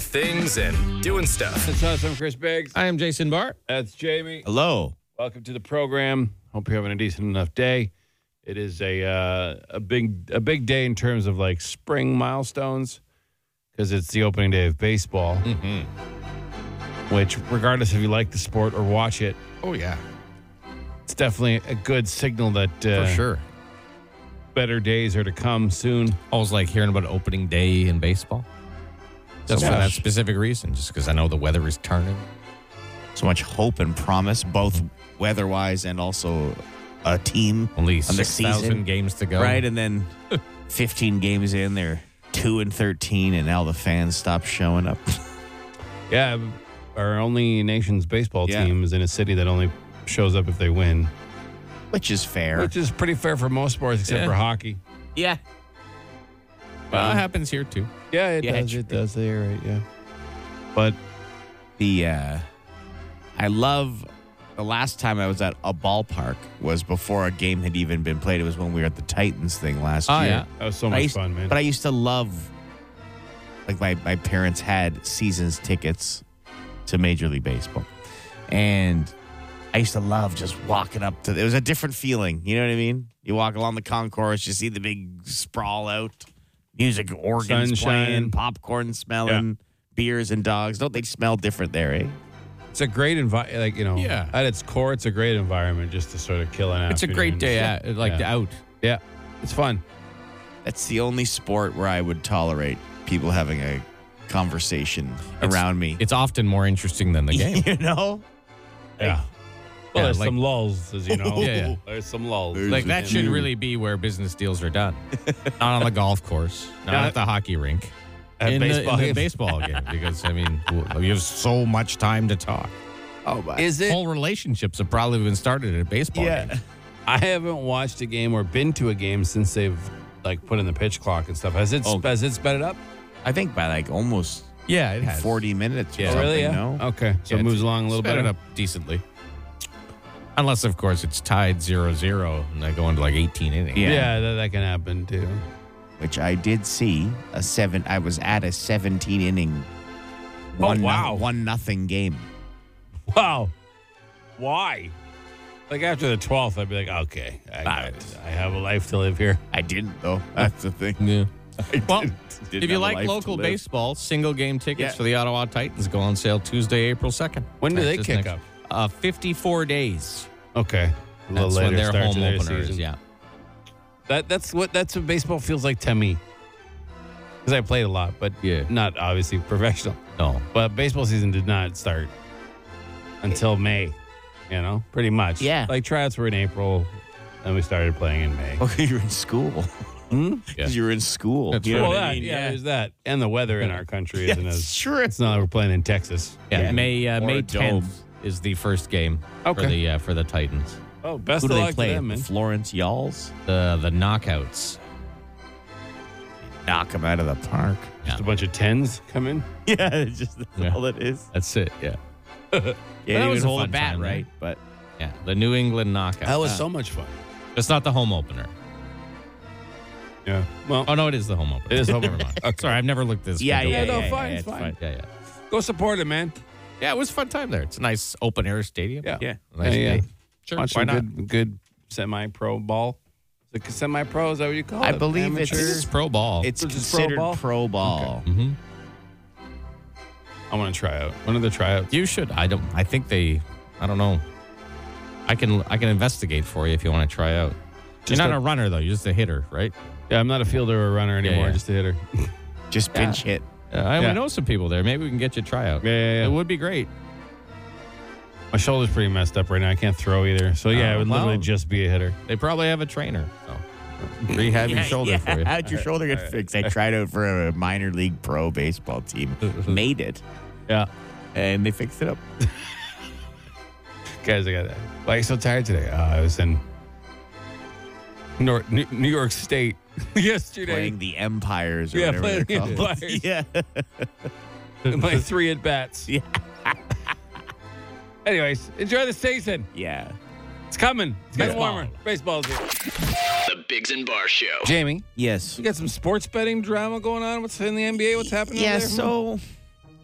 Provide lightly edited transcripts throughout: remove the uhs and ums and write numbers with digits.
things and doing stuff. That's us. I'm Chris Biggs. I am Jason Barr. That's Jamie. Hello. Welcome to the program. Hope you're having a decent enough day. It is a big day in terms of like spring milestones because it's the opening day of baseball. Mm-hmm. Which, regardless if you like the sport or watch it, Oh, yeah. it's definitely a good signal that For sure. better days are to come soon. Always like hearing about opening day in baseball. Just for that specific reason, just because I know the weather is turning. So much hope and promise, both weather-wise and also a team. Only on the 6,000 season. games to go. Right, and then 15 games in, they're 2-13, and now the fans stop showing up. Yeah, our only nation's baseball Yeah. team is in a city that only shows up if they win, Which is fair. which is pretty fair for most sports except Yeah. for hockey. Yeah. Well, it happens here, too. Yeah, it Yeah, does. true. It does. You're right. Yeah, but I love the last time I was at a ballpark was before a game had even been played. It was when we were at the Titans thing last Oh, year. yeah. that was so I much used- fun, man. But I used to love, like my parents had seasons tickets to Major League Baseball. And I used to love just walking up to, it was a different feeling. You know what I mean? You walk along the concourse, you see the big sprawl out, music, organs Sunshine. playing, popcorn smelling, beers and dogs. Don't they smell different there, eh? It's a great environment. Like, you know, Yeah. at its core, it's a great environment just to sort of kill an It's a great day out, out. Yeah, it's fun. That's the only sport where I would tolerate people having a conversation around me. It's often more interesting than the game. You know? Yeah. Well, Yeah, there's like- some lulls, as you know. Yeah. There's some lulls. Like, that should really be where business deals are done. Not on the golf course, not Not- at the hockey rink. At in baseball the games. baseball game. Because, I mean, you have so much time to talk. Oh, my. Is it? Whole relationships have probably been started at a baseball game. I haven't watched a game or been to a game since they've like put in the pitch clock and stuff. Has it sped it up? I think by like almost Yeah, it has. 40 minutes or Yeah. Oh, something, really? Yeah. no? Okay, so Yeah, it moves it's along a little sped bit. it up decently. Unless, of course, it's tied 0-0 and they go into like 18 innings. Yeah. Yeah, that can happen too. Which I did see I was at a 17 inning wow. 1-0 game. Wow. Why? Like after the 12th, I'd be like, okay, I have a life to live here. I didn't though. That's the thing. Yeah. Well, Didn't if have you a like life to local live. baseball, single game tickets Yeah. for the Ottawa Titans go on sale Tuesday, April 2nd. When do they Just kick up? 54 days. Okay, a little That's later when their start home to their opener is, season. yeah. That's what baseball feels like to me. Because I played a lot, but Yeah. not obviously professional. No. But baseball season did not start until May. You know, pretty much. Yeah. Like tryouts were in April, and we started playing in May. Oh, you're in school. Hmm? Yeah. You're in school. That's You know Well, what I that, mean? yeah, there's that, and the weather in our country isn't as. sure. It's not like we're playing in Texas. Yeah, Yeah. May Or May a dome. 10th is the first game Okay. for the Titans. Oh, best Who do of they luck to play? them, man. Florence Yalls? The knockouts. Knock them out of the park. Just a bunch of tens come in. Yeah, it's just that's Yeah. all it is. That's it, yeah. Can't that was even a hold a fun bat, time, right? But Yeah, the New England knockout. That was so much fun. It's not the home opener. Yeah. Well, Oh, no, it is the home opener. it is home. Never mind. Okay. Sorry, I've never looked this. yeah, schedule. yeah, no, yeah, fine, yeah, it's fine. Yeah, yeah. Go support it, man. Yeah, it was a fun time there. It's a nice open air stadium. Yeah. Yeah. Nice Yeah, yeah. day. Sure, Watch why some not? good semi-pro ball. Is it semi-pro? Is that what you call it? I believe it's- Amateur? It's pro ball. It's Is this pro considered ball? pro ball. hmm I want to try out. When are the tryouts? You should. I think they. I don't know. I can investigate for you if you want to try out. Just You're not a- a runner though. You're just a hitter, right? Yeah, I'm not a fielder or a runner anymore. yeah. Just a hitter. Just pinch hit. I Yeah. know some people there. Maybe we can get you a tryout. Yeah. It would be great. My shoulder's pretty messed up right now. I can't throw either. So yeah, Oh, it would literally well. just be a hitter. They probably have a trainer. So rehab your shoulder for you. How'd your shoulder get fixed? I tried out for a minor league pro baseball team. Made it. Yeah. And they fixed it up. Guys, I got why are you so tired today? I was in New York State yesterday. Playing the Empires or Yeah, whatever playing they're the called. Empires. Yeah. My 3 at bats. Yeah. Anyways, enjoy the season. Yeah. It's coming. It's getting Baseball. warmer. Baseball's here. The Biggs and Barr Show. Jamie, Yes. you got some sports betting drama going on. What's in the NBA? What's happening? Yeah, over there? so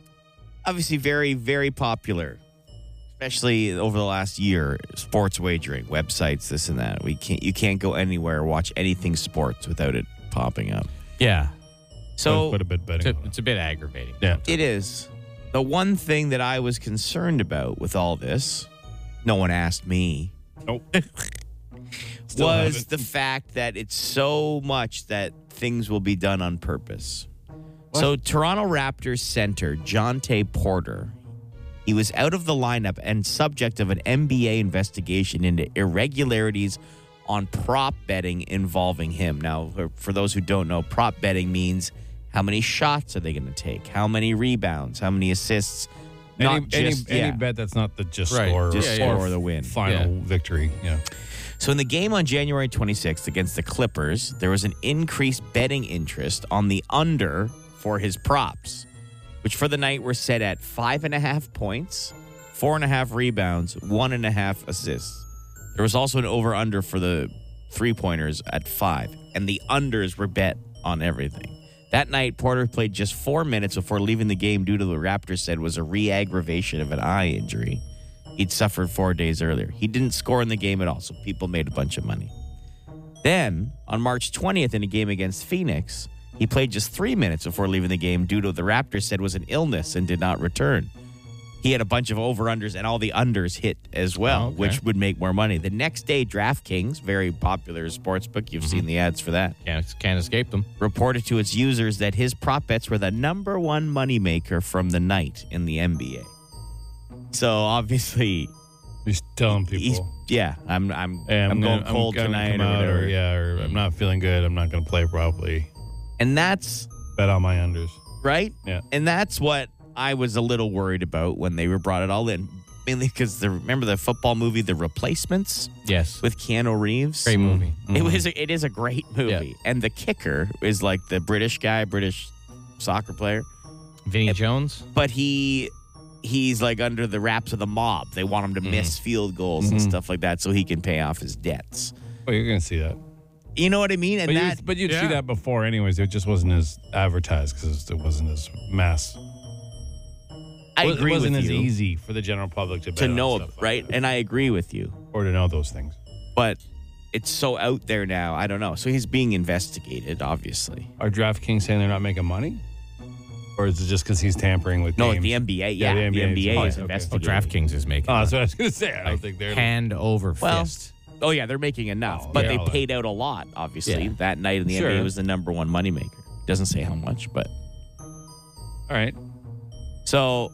obviously very, very popular, especially over the last year. Sports wagering websites, this and that. You can't go anywhere or watch anything sports without it popping up. Yeah. So Quite a bit betting. It's a bit aggravating. Yeah. it is. The one thing that I was concerned about with all this, no one asked me, Nope. Still was haven't. the fact that it's so much that things will be done on purpose. So Toronto Raptors center Jonte Porter, he was out of the lineup and subject of an NBA investigation into irregularities on prop betting involving him. Now, for those who don't know, prop betting means how many shots are they going to take, how many rebounds, how many assists. Any bet that's not the just Right. score, Just score or the win. final victory. Yeah. So in the game on January 26th against the Clippers, there was an increased betting interest on the under for his props, which for the night were set at 5.5 points, 4.5 rebounds, 1.5 assists. There was also an over-under for the three-pointers at 5, and the unders were bet on everything. That night, Porter played just 4 minutes before leaving the game due to the Raptors said was a re-aggravation of an eye injury he'd suffered 4 days earlier. He didn't score in the game at all, so people made a bunch of money. Then, on March 20th in a game against Phoenix, he played just 3 minutes before leaving the game due to what the Raptors said was an illness and did not return. He had a bunch of over-unders, and all the unders hit as well, Okay. which would make more money. The next day, DraftKings, very popular sportsbook, you've seen the ads for that, Can't escape them. reported to its users that his prop bets were the number one moneymaker from the night in the NBA. So obviously, He's telling people. I'm Hey, going cold gonna tonight come or out, whatever. or I'm not feeling good. I'm not going to play properly. And that's Bet on my unders. right. Yeah. And that's what I was a little worried about when they were brought it all in, mainly because remember the football movie, The Replacements, Yes. with Keanu Reeves. Great movie. It is a great movie, and the kicker is like the British soccer player, Vinny Jones. but he's like under the wraps of the mob. They want him to miss field goals and stuff like that so he can pay off his debts. Oh, you're going to see that. You know what I mean? And But you'd see Yeah. that before anyways. It just wasn't as advertised because it wasn't as mass. I agree It wasn't with as you easy for the general public to bet on know, stuff like right? that. And I agree with you. Or to know those things. But it's so out there now. I don't know. So he's being investigated, obviously. Are DraftKings saying they're not making money? Or is it just because he's tampering with No, games? the NBA. Yeah, the the NBA NBA is is okay. Oh, investigating. DraftKings is making. Oh, that's money. what I was going to say. I don't think they're... Hand over Well, fist. Oh, yeah, they're making enough. Oh, but yeah. they paid out a lot, obviously. Yeah. That night in the Sure. NBA was the number one moneymaker. Doesn't say how much, but. All right. So,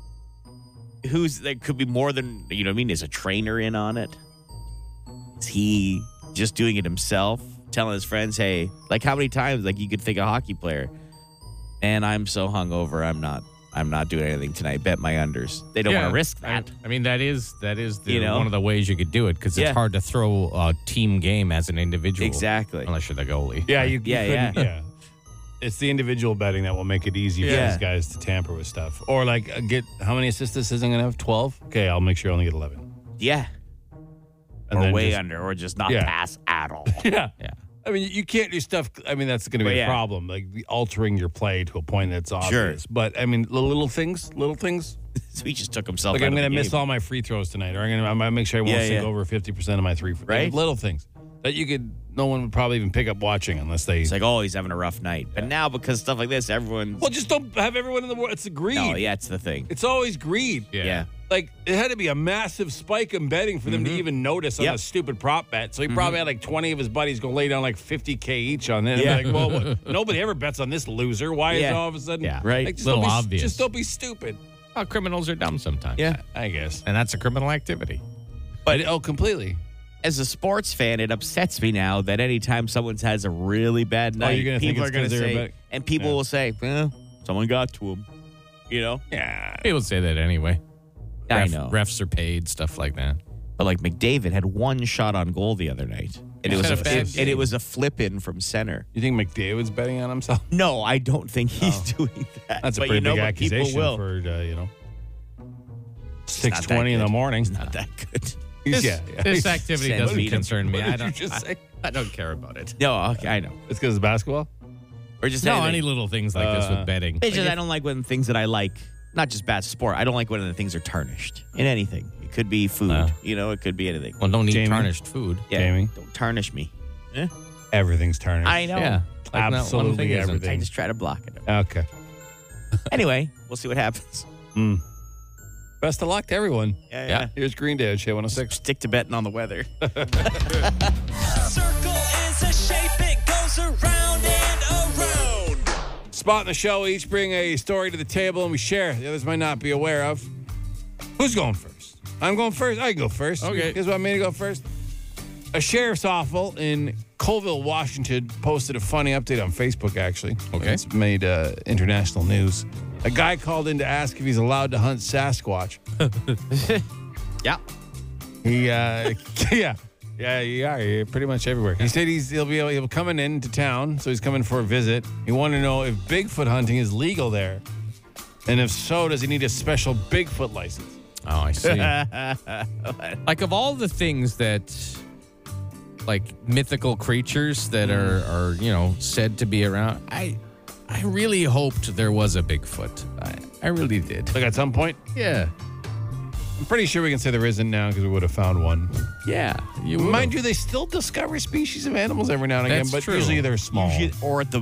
there could be more than, you know what I mean? Is a trainer in on it? Is he just doing it himself? Telling his friends, hey, like how many times, like you could think a hockey player, and I'm so hungover, I'm not doing anything tonight. Bet my unders. They don't want to risk that. I mean, that is the, You know? one of the ways you could do it because it's Yeah. hard to throw a team game as an individual. Exactly. Unless you're the goalie. Yeah, you Yeah, couldn't- yeah. It's the individual betting that will make it easy for Yeah. these guys to tamper with stuff. Or like get how many assists this isn't going to have? 12? Okay, I'll make sure I only get 11. Yeah. And Or then way just- under, or just not Yeah. pass at all. Yeah. Yeah. I mean, you can't do stuff. I mean, that's going to be Well, a yeah. problem, like altering your play to a point that's obvious. But I mean, little things. So he just took himself Like out I'm of the going to miss game. all my free throws tonight, or I'm going to make sure I won't Yeah, sink yeah. over 50% of my three. Right. Little things that no one would probably even pick up watching unless they. It's like, oh, he's having a rough night. But now, because stuff like this, everyone's. Well, just don't have everyone in the world. It's a greed. No, yeah, it's the thing. It's always greed. Yeah. Like, it had to be a massive spike in betting for them to even notice on Yep. a stupid prop bet. So he probably had like 20 of his buddies go lay down like $50K each on it. Yeah. Like, well, nobody ever bets on this loser. Why is it Yeah. all of a sudden? Yeah. Right. Like, just Little don't be, obvious. Just don't be stupid. Oh, criminals are dumb sometimes. Yeah. I guess. And that's a criminal activity. But- completely. As a sports fan, it upsets me now that anytime someone has a really bad night, you're gonna think people it's are going to 'cause they're say, a bet- and people Yeah. will say, well, someone got to him. You know? Yeah. People say that anyway. I know. Refs are paid, stuff like that. But like McDavid had one shot on goal the other night. And He's it was had a bad and game. it was a flip in from center. You think McDavid's betting on himself? No, I don't think he's doing that. That's a but pretty you know big what? People accusation will. for, It's not that 6:20 in the good. morning. It's not that good. This, Yeah. this activity Send doesn't me to- concern me. What I did you don't, just say? I don't care about it. No, okay, I know. It's because it's basketball? Or just No, anything. any little things like this with betting. It's just I don't like when things that I like not just bad sport. I don't like when the things are tarnished in anything. It could be food. It could be anything. Well, don't eat Jamie? tarnished food. Yeah, Jamie? don't tarnish me. Everything's tarnished. I know. Yeah. Like Absolutely one thing isn't. everything. I just try to block it. Okay. Anyway, we'll see what happens. Best of luck to everyone. Yeah. Here's Green Day on Shea 106. Stick to betting on the weather. Circle is a shape, it goes around and around. Spot in the show, we each bring a story to the table and we share. The others might not be aware of. Who's going first? I'm going first. I can go first. Okay. You guys want me to go first? A sheriff's office in Colville, Washington posted a funny update on Facebook, actually. Okay. It's made international news. A guy called in to ask if he's allowed to hunt Sasquatch. Yeah. He, you're pretty much everywhere. He said he'll be coming into town, so he's coming for a visit. He wanted to know if Bigfoot hunting is legal there, and if so, does he need a special Bigfoot license? Oh, I see. Like, of all the things that, like, mythical creatures that are said to be around, I really hoped there was a Bigfoot. I really did. Like at some point, Yeah. I'm pretty sure we can say there isn't now because we would have found one. Yeah. Mind you, they still discover species of animals every now and again, That's but true. usually they're small. Or at the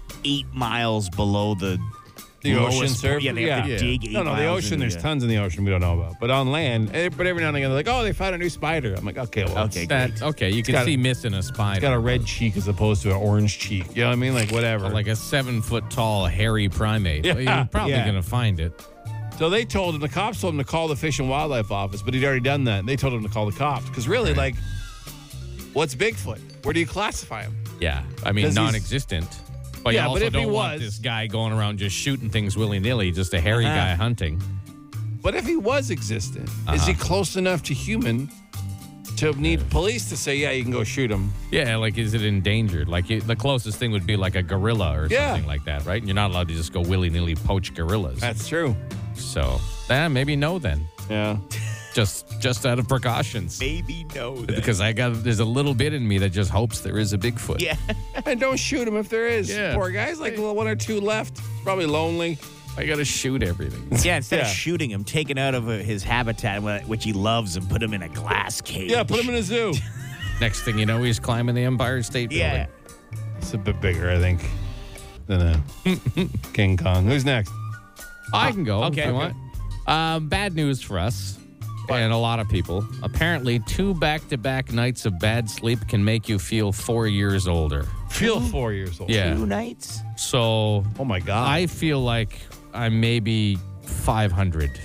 8 miles below the ocean lowest surface. point. Yeah, they have to dig 8 No, the miles ocean, into there's tons in the ocean we don't know about. But on land, but every now and again, they're like, oh, they found a new spider. I'm like, okay, well, Okay, it's Okay, you can got- see missing a spider. got a red cheek as opposed to an orange cheek. You know what I mean? Like, whatever. Like a 7-foot-tall hairy primate. Yeah, Well, you're probably yeah. going to find it. So they told him, the cops told him to call the Fish and Wildlife Office, but he'd already done that. And they told him to call the cops. Because really, like, what's Bigfoot? Where do you classify him? Yeah. I mean, 'Cause he's- non-existent. But Yeah, you but also if he don't want was- this guy going around just shooting things willy-nilly, just a hairy guy hunting. But if he was existent, is he close enough to human to need police to say, yeah, you can go shoot him? Yeah, like, is it endangered? Like, the closest thing would be like a gorilla or Yeah. something like that, right? And you're not allowed to just go willy-nilly poach gorillas. That's true. So, maybe no then. Yeah. Just out of precautions. Maybe no. Because there's a little bit in me that just hopes there is a Bigfoot. Yeah. And don't shoot him if there is. Yeah. Poor guy's like one or two left. Probably lonely. I got to shoot everything. Yeah, instead of Yeah. shooting him, take him out of his habitat, which he loves, and put him in a glass cage. Yeah, put him in a zoo. Next thing you know, he's climbing the Empire State Building. Yeah. It's a bit bigger, I think, than a King Kong. Who's next? I can go Okay, if you okay. want. Bad news for us and a lot of people. Apparently, 2 back-to-back nights of bad sleep can make you feel 4 years older. Feel 4 years old. Yeah. 2 nights? So Oh, my God. I feel like I'm maybe 500.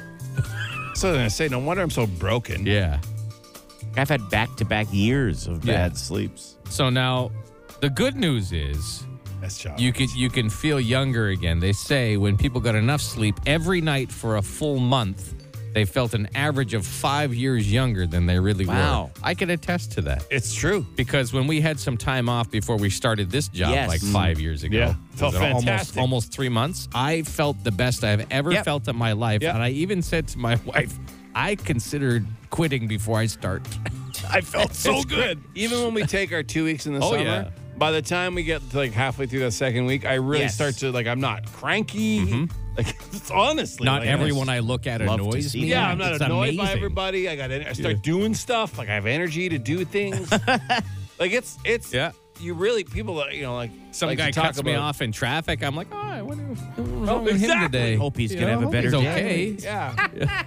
So I was going to say, no wonder I'm so broken. Yeah. I've had back-to-back years of Yeah. bad sleeps. So now, the good news is That's job. you can feel younger again. They say when people got enough sleep every night for a full month, they felt an average of 5 years younger than they really Wow. were. I can attest to that. It's true. Because when we had some time off before we started this job, Yes. like 5 years ago, Yeah. Felt was it fantastic. almost 3 months, I felt the best I've ever Yep. felt in my life. Yep. And I even said to my wife, I considered quitting before I start. I felt so It's good. Even when we take our 2 weeks in the Oh, summer, yeah. by the time we get to like halfway through the second week, I really Yes. start to I'm not cranky. Like honestly, Not like, everyone I look at Love to annoys see me. Yeah, I'm not It's annoyed by amazing. everybody. I start doing stuff. Like I have energy to do things. Like it's Yeah. You really people like Some like to guy talk cuts me about- off in traffic. I'm like, oh, I wonder what's wrong with him exactly. today. Hope he's You going to have know, a better he's day. okay. Yeah.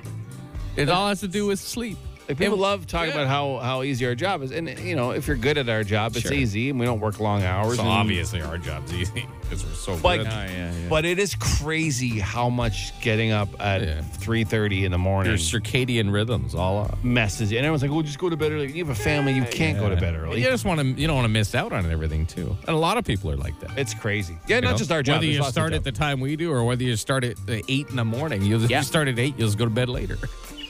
It all has to do with sleep. Like people And- love talking yeah. about how easy our job is, and if you're good at our job, it's Sure. easy, and we don't work long hours. So and- obviously our job's easy because we're so Like, good. but it is crazy how much getting up at Yeah. 3:30 in the morning Your circadian rhythms all up. messes you. And everyone's like, "Well, just go to bed early." You have a family, you can't go to bed early. You just want to. You don't want to miss out on everything too. And a lot of people are like that. It's crazy. Yeah, You not know? just our job. Whether there's you lots of start at jobs. the time we do, or whether you start at 8 in the morning, you start at 8, you'll just go to bed later.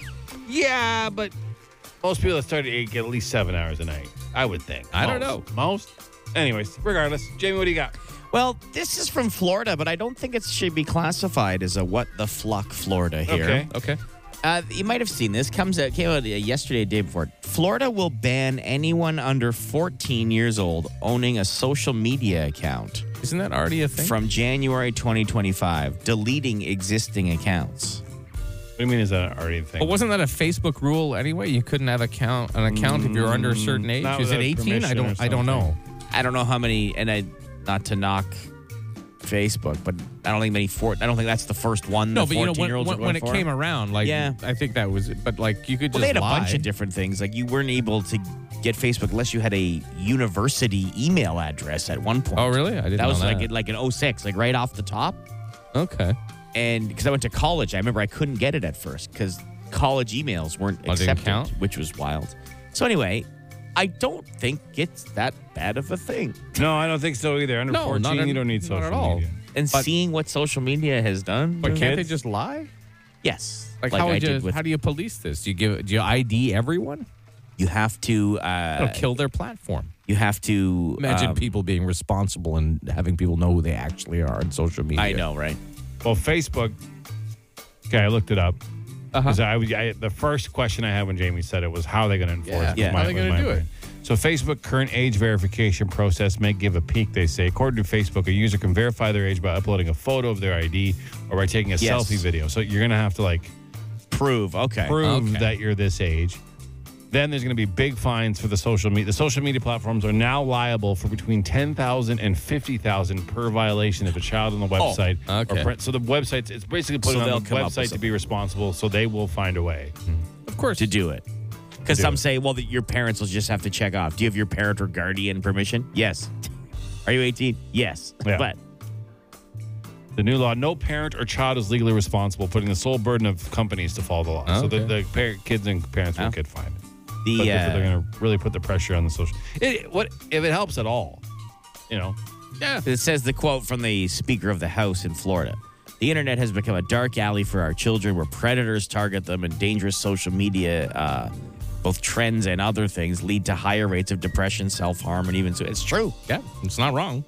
Yeah, but most people that start at 8 get at least 7 hours a night. I would think. I don't Most. Most. Anyways, regardless, Jamie, what do you got? Well, this is from Florida, but I don't think it should be classified as a what the fluck Florida here. Okay. You might have seen this. Came out yesterday, day before. Florida will ban anyone under 14 years old owning a social media account. Isn't that already a thing? from January 2025, deleting existing accounts. What do you mean? Is that already a thing? But wasn't that a Facebook rule anyway? You couldn't have an account if you were under a certain age. not Is it without 18? permission or I don't know. I don't know how many, and not to knock Facebook, but I don't think I don't think that's the first one. No, the but 14-year-olds when it came around, like, Yeah. I think that was it. But like, you could Well, just they had a lie. bunch of different things. Like you weren't able to get Facebook unless you had a university email address at one point. Oh, really? I didn't That know was that. like in 06, like right off the top. Okay. And because I went to college, I remember I couldn't get it at first because college emails weren't didn't accepted, count? which was wild. So anyway, I don't think it's that bad of a thing. No, I don't think so either. Under No, 14, not you don't need not social at all. media. And But- seeing what social media has done, But can't they kids? just lie? yes, Like, I how would did you? with- How do you police this? Do you ID everyone? you have to It'll kill their platform. you have to Imagine people being responsible and having people know who they actually are on social media. I know, right? Well, Facebook. Okay, I looked it up. Uh-huh. 'Cause the first question I had when Jamie said it was, how are they going to enforce Yeah. it? Yeah. Was How are they was gonna my do it? brain. So Facebook current age verification process may give a peek, they say. According to Facebook, a user can verify their age by uploading a photo of their ID or by taking a Yes. selfie video. So you're going to have to like Prove okay. prove Okay. that you're this age. Then there's going to be big fines for the social media. The social media platforms are now liable for between $10,000 and $50,000 per violation if a child on the website. okay. So the website, it's basically putting So on they'll the come up with website to something. be responsible. So they will find a way. Of course. to do it. Because do some it. say, well, that your parents will just have to check off. Do you have your parent or guardian permission? Yes. Are you 18? Yes. Yeah. But The new law: no parent or child is legally responsible, putting the sole burden of companies to follow the law. So Okay. the kids and parents won't Oh. get fined. the But they're going to really put the pressure on the social. What if it helps at all? You know, Yeah. it says the quote from the Speaker of the House in Florida. The internet has become a dark alley for our children where predators target them and dangerous social media, both trends and other things, lead to higher rates of depression, self-harm, and even so. It's true. Yeah. It's not wrong.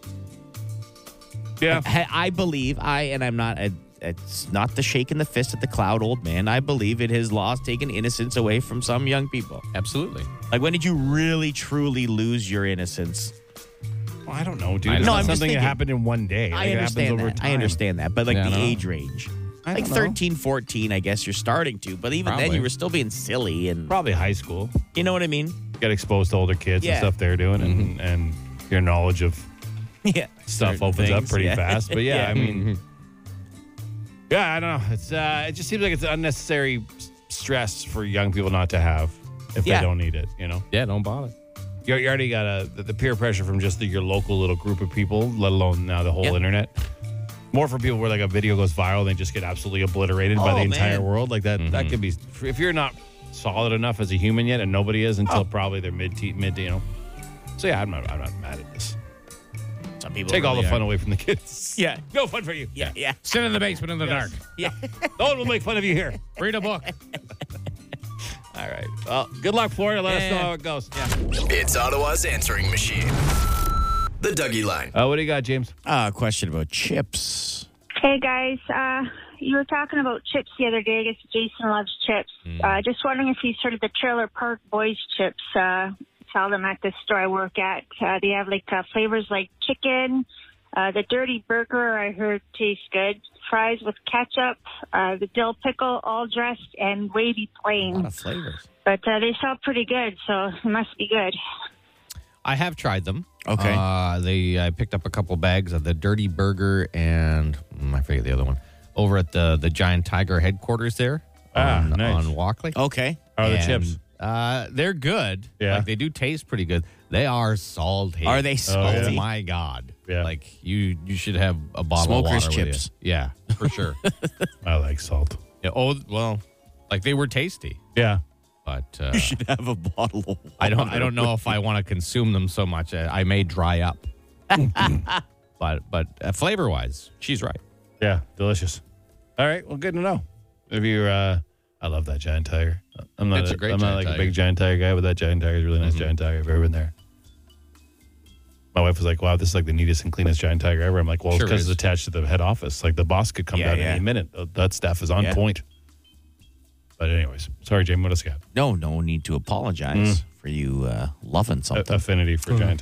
yeah. I believe, I'm not, it's not the shaking the fist at the cloud old man. I believe it has lost, taken innocence away from some young people. Absolutely. Like, when did you really, truly lose your innocence? Well, I don't know, dude. I It's know. not I'm just something that thinking- happened in one day. Like, I it happens understand over that. time. I understand that. But, like, Yeah, I the know. age range. I Like don't know. 13, 14, I guess you're starting to. But even then, Probably. you were still being silly. And Probably high school. you know what I mean? Get exposed to older kids and Yeah. stuff they're doing, and your knowledge of Yeah. stuff Certain opens up things, pretty yeah. fast. But yeah, Yeah. I mean, yeah, I don't know. It's it just seems like it's unnecessary stress for young people not to have if Yeah. they don't need it. You know, Yeah. Don't bother. you already got the peer pressure from just your local little group of people, let alone now the whole Yeah. internet. More for people where like a video goes viral, they just get absolutely obliterated by Oh, the entire man. world. Like that, that could be if you're not solid enough as a human yet, and nobody is until probably their mid, you know. So yeah, I'm not mad at this. Some people Take all the really fun are. away from the kids. Yeah. No fun for you. Yeah. Yeah. Sit in the basement in the dark. Yeah. No one will make fun of you here. Read a book. All right. Well, good luck, Florida. Let us know how it goes. It's Ottawa's answering machine. The Dougie Line. What do you got, James? Question about chips. Hey guys, you were talking about chips the other day. I guess Jason loves chips. Just wondering if you've heard of the Trailer Park Boys chips. Sell them at the store I work at. They have like flavors like chicken. The Dirty Burger I heard tastes good. Fries with ketchup. The dill pickle, all dressed, and wavy A plain. lot of flavors. But they sell pretty good, so it must be good. I have tried them. Okay. I picked up a couple bags of the Dirty Burger and I forget the other one over at the Giant Tiger headquarters there on nice. Walkley. Okay. How are the And, chips? They're good. Yeah. Like they do taste pretty good. They are salty. Are they Oh salty? my God. Yeah. Like you should have a bottle Smoker's of water with chips. you. Yeah, for sure. I like salt. Yeah, oh well, like they were tasty, Yeah. but You should have a bottle of I don't know if I want to consume them so much. I may dry up. but flavor wise, she's right. Yeah. Delicious. All right. Well, good to know. If you're, I love that Giant Tiger. I'm not, It's a great I'm not Giant like Tiger. a big Giant Tiger guy, but that Giant Tiger is a really nice Giant Tiger. I've ever been there. My wife was like, wow, this is like the neatest and cleanest Giant Tiger ever. I'm like, well, Sure because is. it's attached to the head office. Like the boss could come Yeah, down yeah. any minute. That stuff is on Yeah. point. But anyways, sorry, Jamie, what else you got? No need to apologize for you loving something. Affinity for Giant Tiger.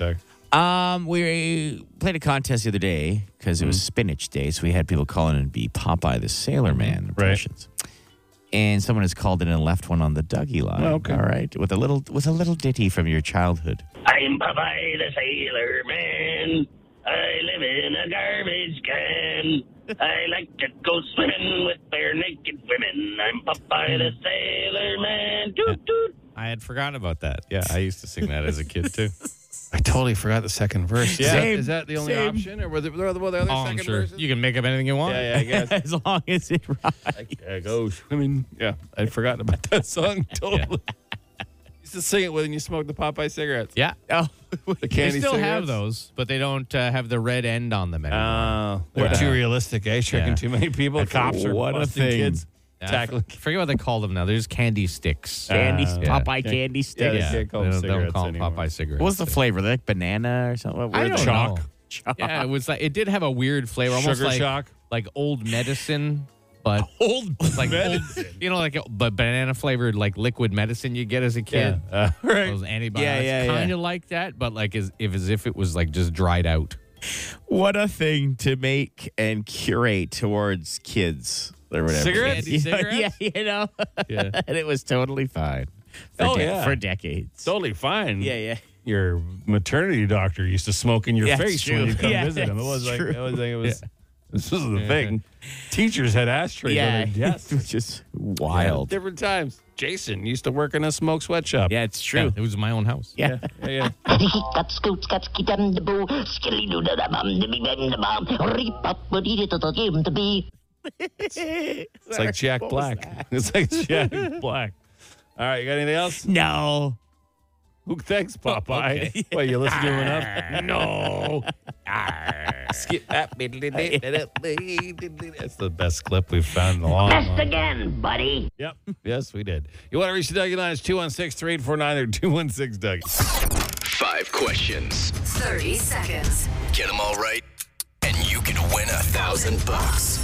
We played a contest the other day because it was spinach day, so we had people call in and be Popeye the Sailor Man impressions. And someone has called in and left one on the Dougie line. Oh, okay. All right, with a little ditty from your childhood. I'm Popeye the Sailor Man. I live in a garbage can. I like to go swimming with bare naked women. I'm Popeye the Sailor Man. Toot toot. I had forgotten about that. Yeah, I used to sing that as a kid too. I totally forgot the second verse. Yeah. Same, Is that the only same. option? Or were there other Oh, I'm second sure verses? you can make up anything you want. Yeah, I guess. As long as it right. I go swimming. Yeah, I'd forgotten about that song totally. Used to sing it when you smoked the Popeye cigarettes. Yeah. Oh, The They candy still have cigarettes. those, but they don't have the red end on them anymore. They're Yeah. too realistic, eh? Tricking Yeah. too many people. Cops are what a busting thing. kids. Yeah, Tackling. I forget what they call them now. There's candy sticks. candy, yeah. Popeye candy Yeah, stick. they can't call them they don't cigarettes call them anymore. Popeye cigarettes. What was the flavor? Like banana or something? What I were don't the- know. Chalk. Yeah, it was like it did have a weird flavor, almost Sugar like shock. like old medicine, but Old like medicine. old, you know, like but banana flavored like liquid medicine you get as a kid. Right. Those antibiotics, Yeah. kind of like that, but like as if it was like just dried out. What a thing to make and curate towards kids or whatever. Cigarettes? Candy cigarettes? Yeah, you know. Yeah. And it was totally fine. Yeah. For decades. Totally fine. Yeah. Your maternity doctor used to smoke in your Yeah, it's face when true. you come Yeah, visit him. It it's was like true. this was the thing. Teachers had ashtrays Yeah. on their desks. It's just Yeah, wild. different times. Jason used to work in a smoke sweatshop. Yeah, it's Yeah, true. it was my own house. Yeah. Yeah. Cut scoots, cut skidam the boo. Skilly doo da da bum, the big bang the bum. Reap up, but eat it to game to be. It's like Jack Black. It's like Jack Black. All right, you got anything else? No. Thanks, Popeye. Wait, you listen to him enough? No. Skip that. That's the best clip we've found in a long, Best long again, buddy. Yep. Yes, we did. You want to reach the Dougie line? It's 216-3849 or 216-Dougie. 5 questions. 30 seconds. Get them all right, and you could win $1,000.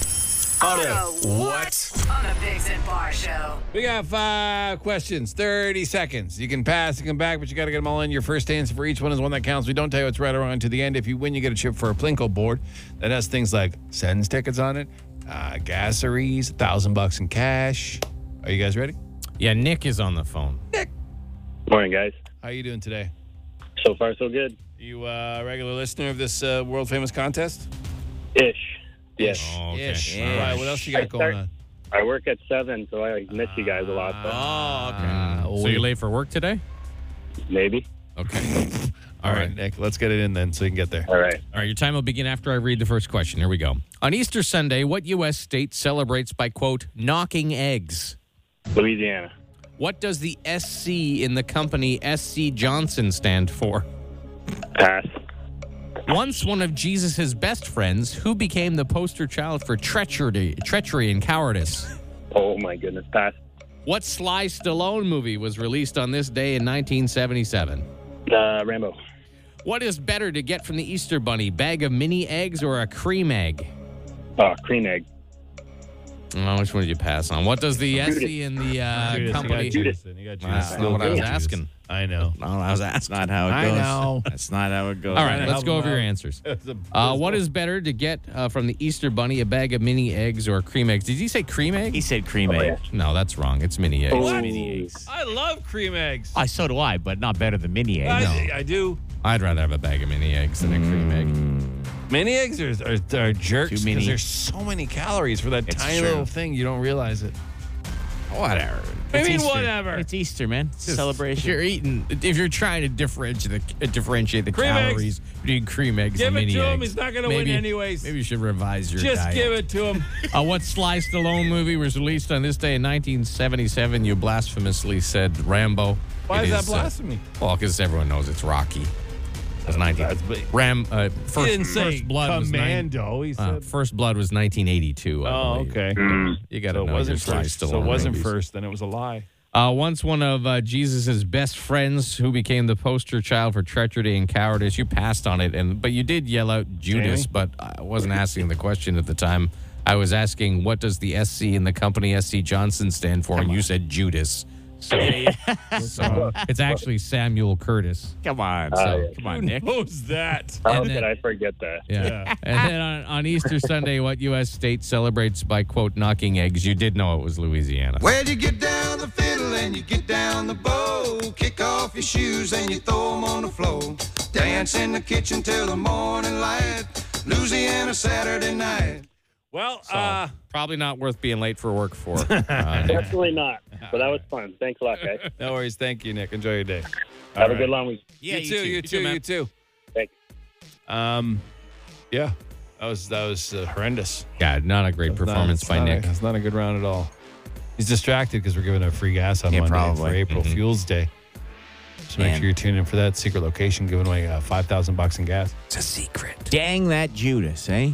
What? On the Biggs and Bar Show. We got 5 questions, 30 seconds. You can pass and come back, but you got to get them all in. Your first answer for each one is one that counts. We don't tell you what's right or wrong to the end. If you win, you get a chip for a Plinko board that has things like Sens tickets on it, gasseries, $1,000 in cash. Are you guys ready? Yeah, Nick is on the phone. Morning, guys. How you doing today? So far, so good. You a regular listener of this world famous contest? Ish. Yes. Oh, okay. Ish. All All right. right. What else you got going on? I work at 7, so I miss you guys a lot. But So you're late for work today? maybe. Okay. All right, Nick. Let's get it in then, so you can get there. All right. All right, your time will begin after I read the first question. Here we go. On Easter Sunday, what U.S. state celebrates by, quote, knocking eggs? Louisiana. What does the SC in the company SC Johnson stand for? Pass. Once one of Jesus' best friends, who became the poster child for treachery and cowardice? Oh, my goodness. Pass. What Sly Stallone movie was released on this day in 1977? Rambo. What is better to get from the Easter Bunny, bag of mini eggs or a cream egg? Cream egg. Oh, which one did you pass on? What does the SC in the Judas, company... You got Judas. You got Judas. That's not what I was asking. I know. No, I was asking. Not how it I goes. know. That's not how it goes. All right, Help let's go him over your out. answers. It's a What is better to get from the Easter Bunny, a bag of mini eggs or cream eggs? Did you say cream egg? He said cream egg. No, that's wrong. It's mini eggs. Oh, Mini eggs. I love cream eggs. So do I, but not better than mini eggs. I do. I'd rather have a bag of mini eggs than a cream egg. Mini eggs are jerks Too many. because there's so many calories for that It's tiny true. little thing. You don't realize it. Whatever. I mean, Easter. whatever. It's Easter, man. It's a celebration. If you're eating, if you're trying to differentiate the Cream calories between cream eggs Give and it mini to eggs, him. He's not going to win maybe- anyways. Maybe you should revise your Just diet. give it to him. What Sly Stallone movie was released on this day in 1977? You blasphemously said Rambo. Why It is that blasphemy? Well, because everyone knows it's Rocky. That's 19. That's big. First, He didn't say First Blood was Commando. He said. First Blood was 1982. I Oh, believe. okay. You got to So it know your wasn't Sly first. Stallone So it wasn't movies. first. Then it was a lie. Once one of Jesus' best friends, who became the poster child for treachery and cowardice, you passed on it, but you did yell out Judas. Jamie? But I wasn't asking the question at the time. I was asking, what does the SC in the company SC Johnson stand for? And you said Judas. So it's actually Samuel Curtis. Come on, come on, Nick. Who's that? How And could then- I forget that? Yeah. And then on Easter Sunday, what U.S. state celebrates by, quote, knocking eggs? You did know it was Louisiana. Well, you get down the fiddle and you get down the bow. Kick off your shoes and you throw them on the floor. Dance in the kitchen till the morning light. Louisiana Saturday night. Well, So, probably not worth being late for work for. Nick. Definitely not. But that was fun. Thanks a lot, guys. no worries. Thank you, Nick. Enjoy your day. Have a good long week. Yeah, you too. You too. man. You too. Thanks. Yeah, that was horrendous. Yeah, not a great performance by Nick. It's not a good round at all. He's distracted because we're giving out free gas on Yeah, Monday probably. for April Fuels Day. So make Man. sure you're tuning in for that secret location, giving away $5,000 in gas. It's a secret. Dang that Judas, eh?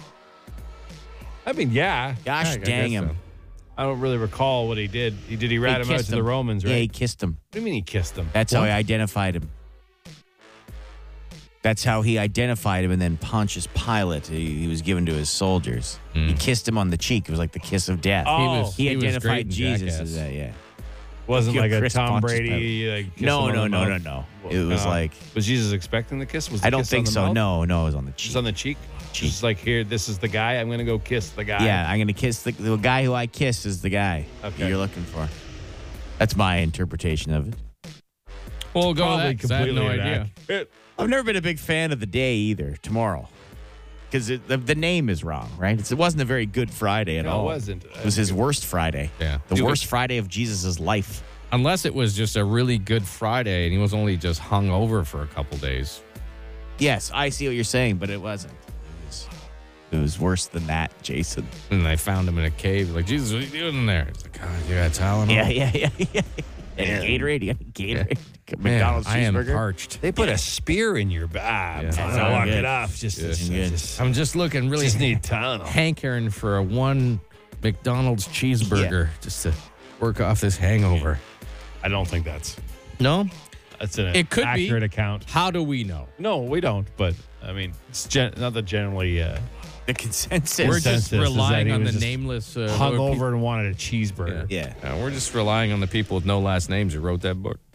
I mean, yeah. Gosh I dang guess him. so. I don't really recall what he did. He rat him out kissed to the Romans, right? Yeah, he kissed him. What do you mean he kissed him? That's how he identified him. That's how he identified him, and then Pontius Pilate, he was given to his soldiers. He kissed him on the cheek. It was like the kiss of death. Oh. he was identified great in Jesus Jackass. as that, yeah. Wasn't like a Chris Tom Pontius Brady. Like, kiss No, him on no, the no, mouth? no, no. It was like, Was Jesus expecting the kiss? Was the I don't kiss think on the so. mouth? No, it was on the cheek. Just on the cheek? Cheek. Just like, here, this is the guy. I'm going to go kiss the guy. Yeah, I'm going to kiss the guy who I kiss is the guy Okay. that you're looking for. That's my interpretation of it. We'll go with Probably that 'cause I have no completely idea. inaccurate. I've never been a big fan of the day either, tomorrow. Because the name is wrong, right? It wasn't a very good Friday at No, all. it wasn't. It was his worst Friday. Yeah. The Dude, worst Friday of Jesus' life. Unless it was just a really good Friday and he was only just hung over for a couple days. Yes, I see what you're saying, but it wasn't. It was worse than that, Jason. And they found him in a cave. Like, Jesus, what are you doing in there? It's like, God, you got Tylenol? Yeah. And Gatorade. You got Gatorade. Man, McDonald's I am cheeseburger. parched. They put a spear in your back. Yeah. To Oh, lock good. it off. Just Good. I'm just looking really need Tylenol. hankering for a one McDonald's cheeseburger just to work off this hangover. I don't think that's No? an It could be. accurate account. How do we know? No, we don't. But I mean, it's not that generally The consensus. We're just Consensus is that relying he on was the just nameless hung lower over and wanted a cheeseburger. Yeah. we're just relying on the people with no last names who wrote that book.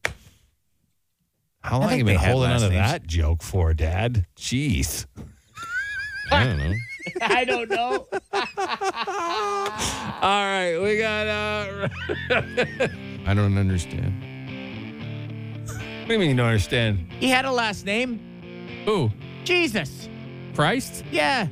How long think have you been they had holding last on to names. that joke for, Dad? Jeez. I don't know. I don't know. All right, we got. I don't understand. What do you mean you don't understand? He had a last name. Who? Jesus. Christ? Yeah.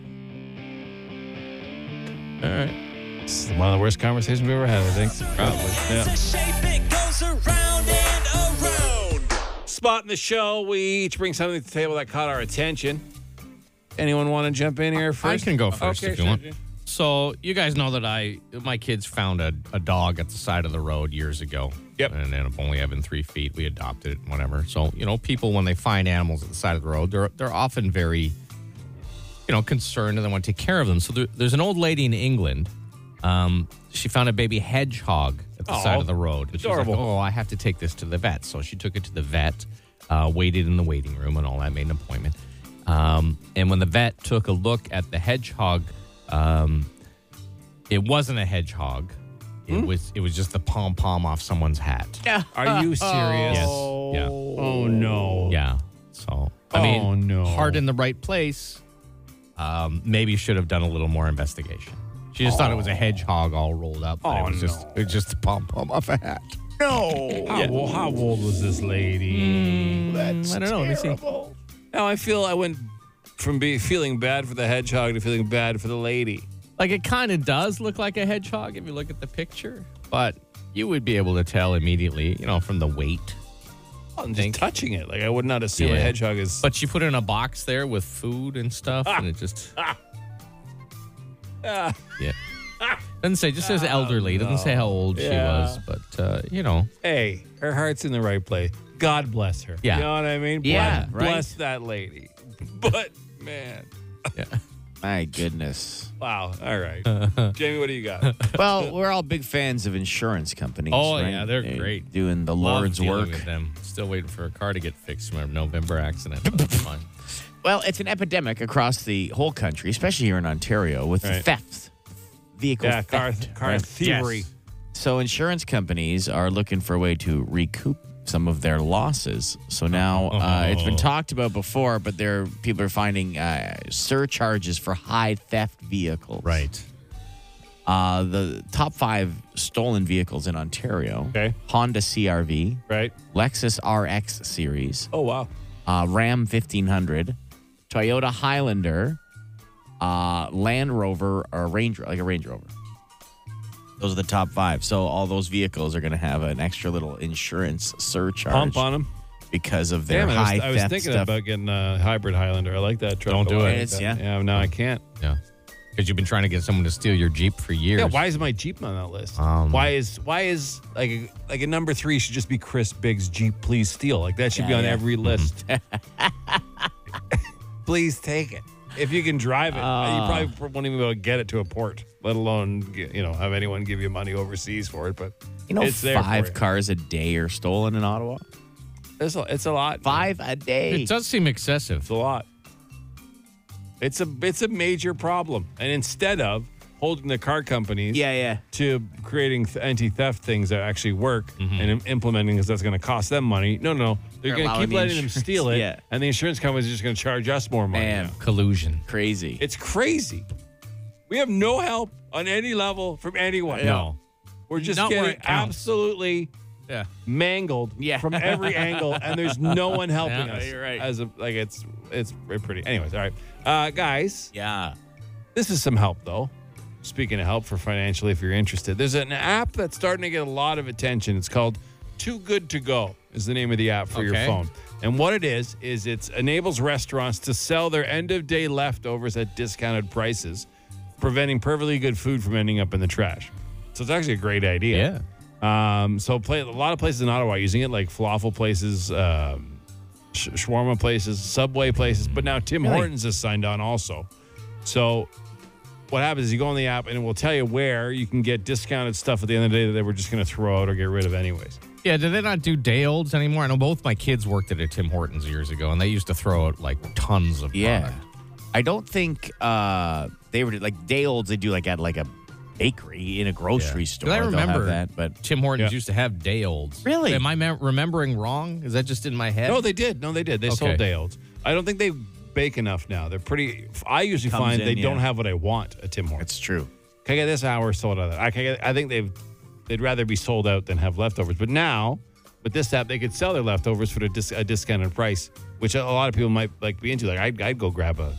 All right. This is one of the worst conversations we've ever had, I think. Probably. Yeah. The shape it goes around and around. Spot in the show, we each bring something to the table that caught our attention. Anyone want to jump in here first? I can go first Okay, if you want. sure. So you guys know that my kids found a dog at the side of the road years ago. Yep. And ended up only having 3 feet. We adopted it and whatever. So, people, when they find animals at the side of the road, they're often very, concerned and they want to take care of them. So there's an old lady in England. She found a baby hedgehog at the side of the road. And adorable. She's like, I have to take this to the vet. So she took it to the vet, waited in the waiting room and all that, made an appointment. And when the vet took a look at the hedgehog, it wasn't a hedgehog. It was just the pom-pom off someone's hat. Are you serious? Yes. Yeah. Oh, no. Yeah. So, I mean, Oh, no. heart in the right place. Maybe should have done a little more investigation. She just thought it was a hedgehog all rolled up. But Oh, it was just a pom-pom off a hat. No. How old was this lady? I don't know. Let me see. Now I went from feeling bad for the hedgehog to feeling bad for the lady. Like, it kind of does look like a hedgehog if you look at the picture, but you would be able to tell immediately, from the weight. I'm just touching it. Like, I would not assume a Yeah. hedgehog is. But she put it in a box there with food and stuff, and it just. Yeah. Doesn't say, just says elderly. Doesn't say how old she was, but, Hey, her heart's in the right place. God bless her. Yeah. You know what I mean? Yeah, Bless, right. bless that lady. But, man. Yeah. My goodness. Wow. All right. Jamie, what do you got? Well, we're all big fans of insurance companies. Oh, right? yeah, they're great. Doing the Love Lord's dealing work. with them. Still waiting for a car to get fixed from a November accident. But that's fine. Well, it's an epidemic across the whole country, especially here in Ontario, with the Right. theft. Vehicle Yeah, theft. car thievery. So insurance companies are looking for a way to recoup some of their losses. So now it's been talked about before, but people are finding surcharges for high theft vehicles. Right. The top 5 stolen vehicles in Ontario. Okay. Honda CRV. Right. Lexus RX series. Oh, wow. Ram 1500. Toyota Highlander. Land Rover or a Range Rover. Those are the top 5. So all those vehicles are going to have an extra little insurance surcharge. Pump on them. Because of their Damn, high I was theft thinking stuff. about getting a hybrid Highlander. I like that truck. Don't a do lot. it. Yeah, no, I can't. Yeah. Because you've been trying to get someone to steal your Jeep for years. Yeah, why is my Jeep on that list? Why is like a number 3 should just be Chris Biggs Jeep Please Steal? Like that should be on every list. Please take it. If you can drive it, you probably won't even be able to get it to a port, let alone have anyone give you money overseas for it. But it's there 5 for you. cars a day are stolen in Ottawa. It's a lot. 5 a day. It does seem excessive. It's a lot. It's a major problem. And instead of holding the car companies to creating anti-theft things that actually work and implementing because that's going to cost them money. No. They're going to keep letting them steal it. Yeah. And the insurance companies are just going to charge us more money. Man, now. Collusion. crazy. It's crazy. We have no help on any level from anyone. No. We're just Not where getting it counts. absolutely Yeah. mangled from every angle, and there's no one helping us. You're right. It's pretty. Anyways, all right, guys. Yeah. This is some help, though. Speaking of help for financially, if you're interested, there's an app that's starting to get a lot of attention. It's called Too Good to Go is the name of the app for your phone. And what it is it enables restaurants to sell their end-of-day leftovers at discounted prices, preventing perfectly good food from ending up in the trash. So it's actually a great idea. Yeah. A lot of places in Ottawa are using it, like falafel places, shawarma places, Subway places, but now Tim Hortons has signed on also. So what happens is you go on the app and it will tell you where you can get discounted stuff at the end of the day that they were just going to throw out or get rid of anyways. Yeah, do they not do day olds anymore? I know both my kids worked at a Tim Hortons years ago, and they used to throw out like tons of product. I don't think they were like day olds. They do like at like a bakery in a grocery store. 'Cause I They'll remember have that, but Tim Hortons used to have day olds. Really? Am I remembering wrong? Is that just in my head? No, they did. They sold day olds. I don't think they bake enough now. They're pretty. I usually find they don't have what I want at Tim Hortons. It's true. Can I get this hour sold out? I think they'd rather be sold out than have leftovers. But now with this app, they could sell their leftovers for a discounted price, which a lot of people might be into. Like I'd go grab a.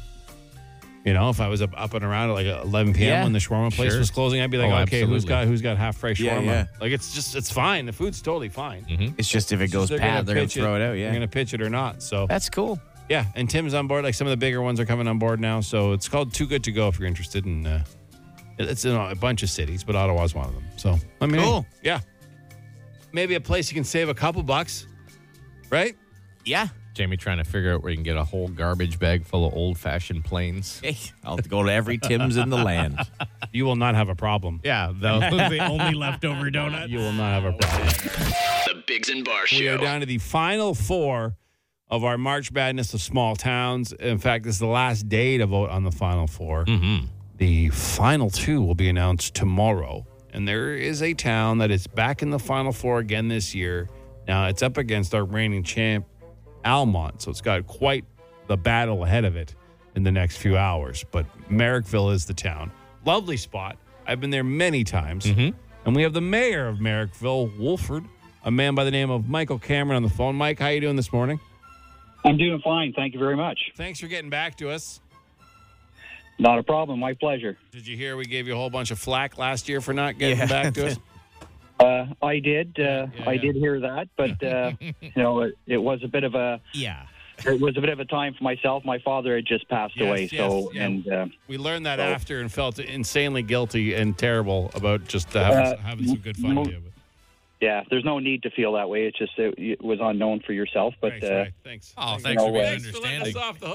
If I was up and around at like 11 p.m. when the shawarma place was closing, I'd be like, okay, absolutely. who's got half fresh shawarma? Yeah. Like it's fine. The food's totally fine. It's just if it goes bad, they're going to throw it out. Yeah. They're going to pitch it or not. So that's cool. Yeah, and Tim's on board. Like some of the bigger ones are coming on board now. So it's called Too Good to Go if you're interested. And it's in a bunch of cities, but Ottawa's one of them. So cool. Yeah, maybe a place you can save a couple bucks, right? Yeah. Jamie trying to figure out where you can get a whole garbage bag full of old-fashioned planes. Hey, I'll go to every Tim's in the land. You will not have a problem. Yeah, the only leftover donut. You will not have a problem. The Biggs and Bar Show. We are down to the final 4 of our March Madness of small towns. In fact, this is the last day to vote on the final 4. Mm-hmm. The final 2 will be announced tomorrow. And there is a town that is back in the final 4 again this year. Now, it's up against our reigning champ, Almont. So it's got quite the battle ahead of it in the next few hours. But Merrickville is the town. Lovely spot. I've been there many times. Mm-hmm. And we have the mayor of Merrickville, Wolford, a man by the name of Michael Cameron on the phone. Mike, how you doing this morning? I'm doing fine. Thank you very much. Thanks for getting back to us. Not a problem. My pleasure. Did you hear we gave you a whole bunch of flack last year for not getting back to us? I did. I did hear that, but it was a bit of a It was a bit of a time for myself. My father had just passed away, we learned that after and felt insanely guilty and terrible about just having some good fun. Yeah, there's no need to feel that way. It's just it was unknown for yourself. But thanks. Oh, thanks for being understanding. Thanks for letting us off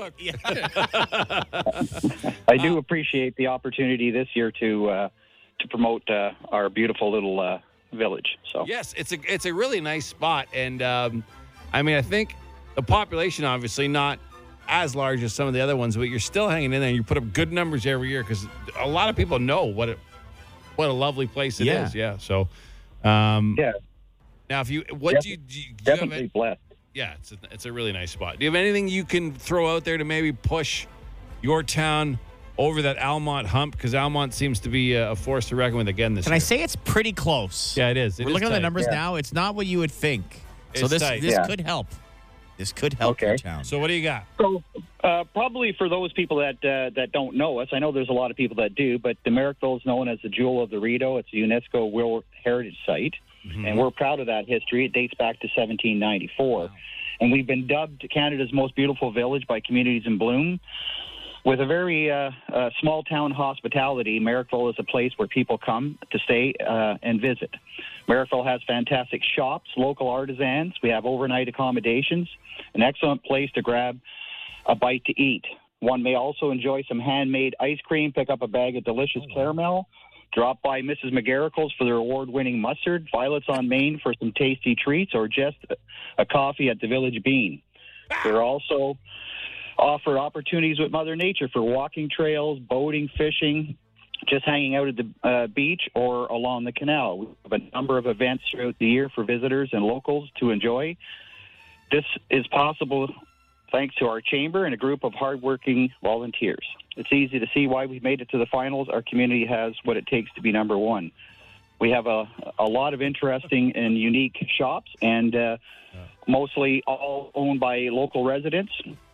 the hook. I do appreciate the opportunity this year to promote our beautiful little village. So yes, it's a really nice spot, and I think the population obviously not as large as some of the other ones, but you're still hanging in there. And you put up good numbers every year because a lot of people know what a lovely place it is. Yeah, so. Yeah. Now, if you what do you definitely blessed. Yeah, it's a really nice spot. Do you have anything you can throw out there to maybe push your town over that Almont hump? Because Almont seems to be a force to reckon with again this year. Can I say it's pretty close? Yeah, it is. We're looking at the numbers now. It's not what you would think. So It's this tight. could help. This could help your town. So what do you got? So probably for those people that don't know us, I know there's a lot of people that do, but the Merrickville is known as the Jewel of the Rideau. It's a UNESCO World Heritage Site, and we're proud of that history. It dates back to 1794. Wow. And we've been dubbed Canada's most beautiful village by Communities in Bloom. With a very small town hospitality, Merrickville is a place where people come to stay and visit. Merrickville has fantastic shops, local artisans. We have overnight accommodations, an excellent place to grab a bite to eat. One may also enjoy some handmade ice cream, pick up a bag of delicious caramel, drop by Mrs. McGarricle's for their award-winning mustard, Violets on Main for some tasty treats, or just a coffee at the Village Bean. There also offer opportunities with Mother Nature for walking trails, boating, fishing, just hanging out at the beach or along the canal. We have a number of events throughout the year for visitors and locals to enjoy. This is possible thanks to our chamber and a group of hardworking volunteers. It's easy to see why we made it to the finals. Our community has what it takes to be number one. We have a lot of interesting and unique shops, and mostly all owned by local residents.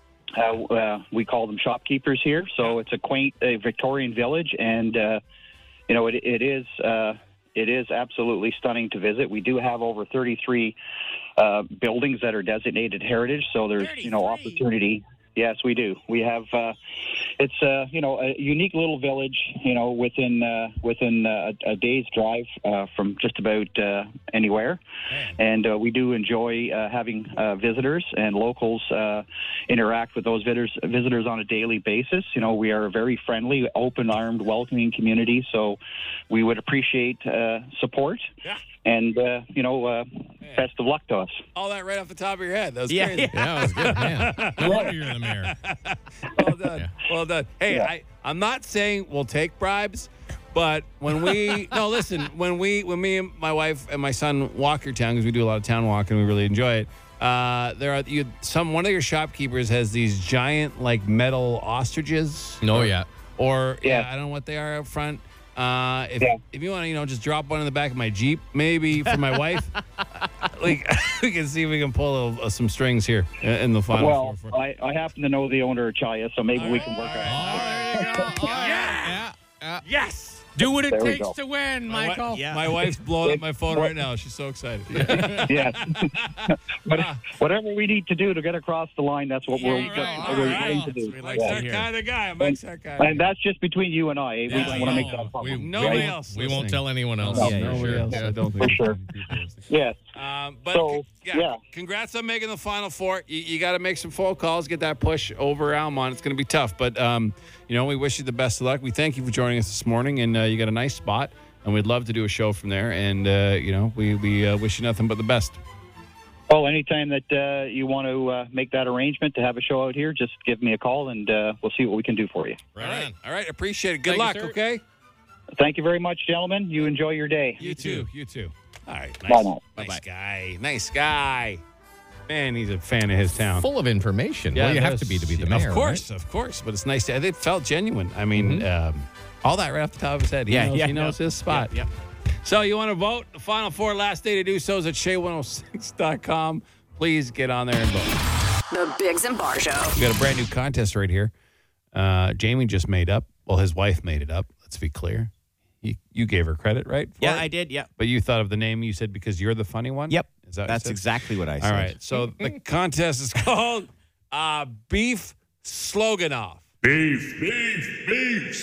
We call them shopkeepers here. So it's a quaint Victorian village, and it is absolutely stunning to visit. We do have over 33 buildings that are designated heritage, so there's opportunity. Yes, we do. We have it's a unique little village, within a day's drive from just about anywhere, and we do enjoy having visitors and locals interact with those visitors on a daily basis. We are a very friendly, open-armed, welcoming community, so we would appreciate support. Yeah. And, best of luck to us. All that right off the top of your head. That was crazy. Yeah, that was good, man. No wonder you're in the mayor. Well done. Yeah. Well done. Hey, I'm not saying we'll take bribes, but when we when me and my wife and my son walk your town, because we do a lot of town walking, we really enjoy it. One of your shopkeepers has these giant metal ostriches. Oh yeah. Or I don't know what they are up front. If you want to, just drop one in the back of my Jeep, maybe for my wife. We can see if we can pull some strings here in the final. Well, I happen to know the owner of Chaya, so maybe we can work out. Yes. Do what it takes to win, Michael. My wife's blowing up my phone right now. She's so excited. Yes. Whatever we need to do to get across the line, that's what we're going to do. Mike's that kind of guy. Mike's that guy. And that's just between you and I. We don't want to make that public. Nobody else. We won't tell anyone else. Nobody else. I don't think. For sure. Yes. Congrats on making the Final Four. You got to make some phone calls, get that push over Almont. It's going to be tough, but we wish you the best of luck. We thank you for joining us this morning, and you got a nice spot, and we'd love to do a show from there. And we wish you nothing but the best. Well, anytime that you want to make that arrangement to have a show out here, just give me a call, and we'll see what we can do for you. Right. All right. Appreciate it. Good luck. Okay. Thank you very much, gentlemen. You enjoy your day. You too. All right. Nice guy. Man, he's a fan of his town. Full of information. Yeah, well, you have to be the mayor. Of course. But it's nice. It felt genuine. I mean, all that right off the top of his head. He knows his spot. Yeah. So you want to vote? The Final Four, last day to do so is at shay106.com. Please get on there and vote. The Biggs and Bar Show. We got a brand new contest right here. Jamie just made up. Well, his wife made it up. Let's be clear. You gave her credit, right? Yeah, I did. Yeah. But you thought of the name, you said, because you're the funny one? Yep. Is that That's exactly what I said. All right. So the contest is called Beef Sloganoff. Beef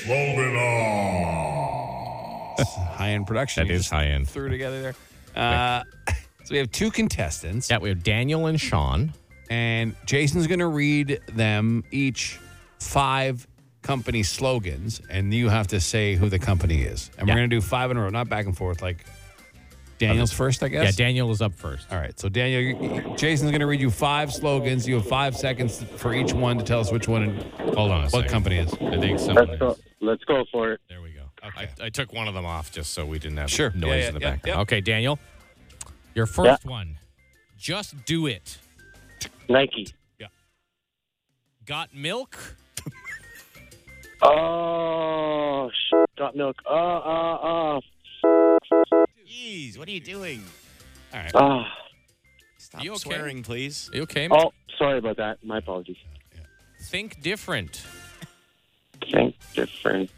Sloganoff. High-end production. That is high-end. Threw together there. So we have two contestants. Yeah, we have Daniel and Sean. And Jason's going to read them each 5 company slogans, and you have to say who the company is. And we're going to do 5 in a row, not back and forth. Daniel's first, I guess? Yeah, Daniel is up first. All right. So, Daniel, Jason's going to read you 5 slogans. You have 5 seconds for each one to tell us which one and hold on a second. Company is. I think someone Let's go for it. There we go. I took one of them off just so we didn't have Sure. noise Yeah, in the yeah, background. yeah. Okay, Daniel, your first one. Just do it. Nike. Got milk? Oh, got milk. Jeez, what are you doing? All right. Stop You okay? swearing, please. Are you okay, man? Oh, sorry about that. My apologies. Think different. Think different.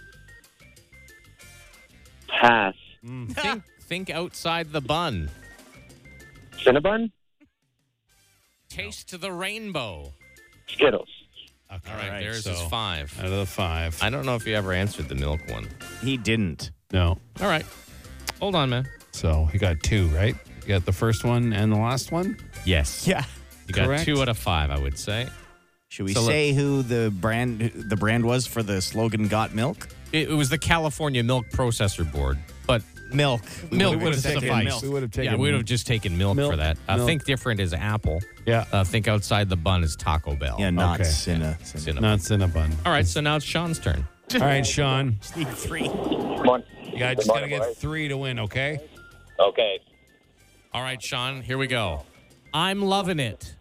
Pass. Think outside the bun. Cinnabon? Taste the rainbow. Skittles. Okay, all right, there's so his 5. Out of the 5. I don't know if you ever answered the milk one. He didn't. No. All right. Hold on, man. So he got 2, right? You got the first one and the last one? Yes. Yeah. You got Correct. 2 out of 5, I would say. Should we So say who the brand was for the slogan "Got Milk"? It was the California Milk Processor Board, but Milk. milk would would have have taken sufficed. milk. We would have taken Yeah, we would have milk. just taken milk for that. Milk. Think different is Apple. Yeah. Think outside the bun is Taco Bell. Yeah, not Okay. Cinnabon. Not Cinnabon. All right, so now it's Sean's turn. All right, Sean. Just need 3. Come on. You just got to get 3 to win, okay? Okay. All right, Sean, here we go. I'm loving it.